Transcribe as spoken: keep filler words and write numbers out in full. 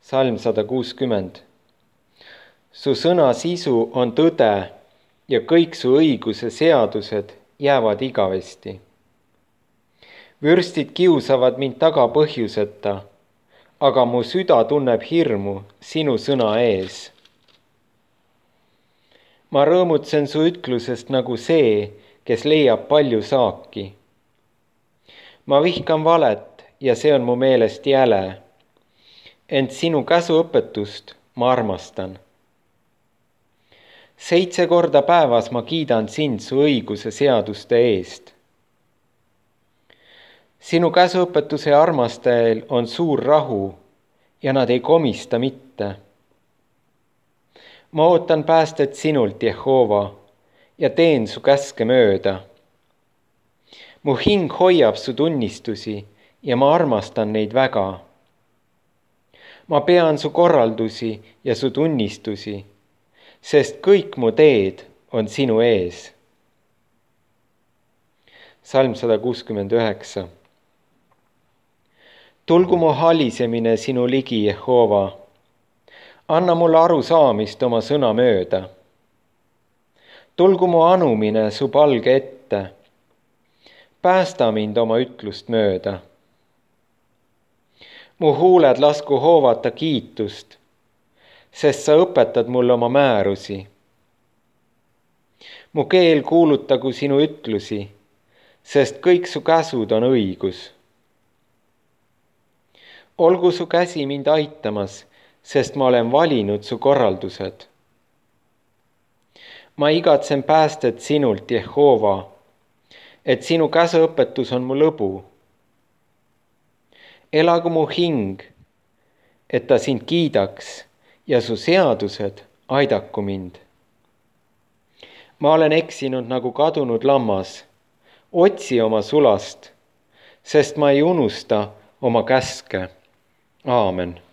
Salm sada kuuskümmend. Su sõna sisu on tõde ja kõik su õiguse seadused jäävad igavesti. Vürstid kiusavad mind taga põhjuseta, aga mu süda tunneb hirmu sinu sõna ees. Ma rõõmutsen su ütlusest nagu see, kes leiab palju saaki. Ma vihkan valet ja see on mu meelest jäle, ent sinu käsuõpetust ma armastan. Seitse korda päevas ma kiidan sind su õiguse seaduste eest. Sinu käsuõpetuse armastajail on suur rahu ja nad ei komista mitte. Ma ootan päästet sinult, Jehova, ja teen su käske mööda. Mu hing hoiab su tunnistusi ja ma armastan neid väga. Ma pean su korraldusi ja su tunnistusi, sest kõik mu teed on sinu ees. Salm sada kuuskümmend üheksa. Tulgu mu halisemine sinu ligi, Jehova. Anna mulle arusaamist oma sõna mööda. Tulgu mu anumine su palge ette. Päästa mind oma ütlust mööda. Mu huuled lasku hoovata kiitust, sest sa õpetad mulle oma määrusi. Mu keel kuulutagu sinu ütlusi, sest kõik su käsud on õigus. Olgu su käsi mind aitamas, sest ma olen valinud su korraldused. Ma igatsen päästet sinult, Jehova, et sinu käsuõpetus on mu lõbu. Elagu mu hing, et ta sind kiidaks ja su seadused aidaku mind. Ma olen eksinud nagu kadunud lammas, otsi oma sulast, sest ma ei unusta oma käske. Aamen.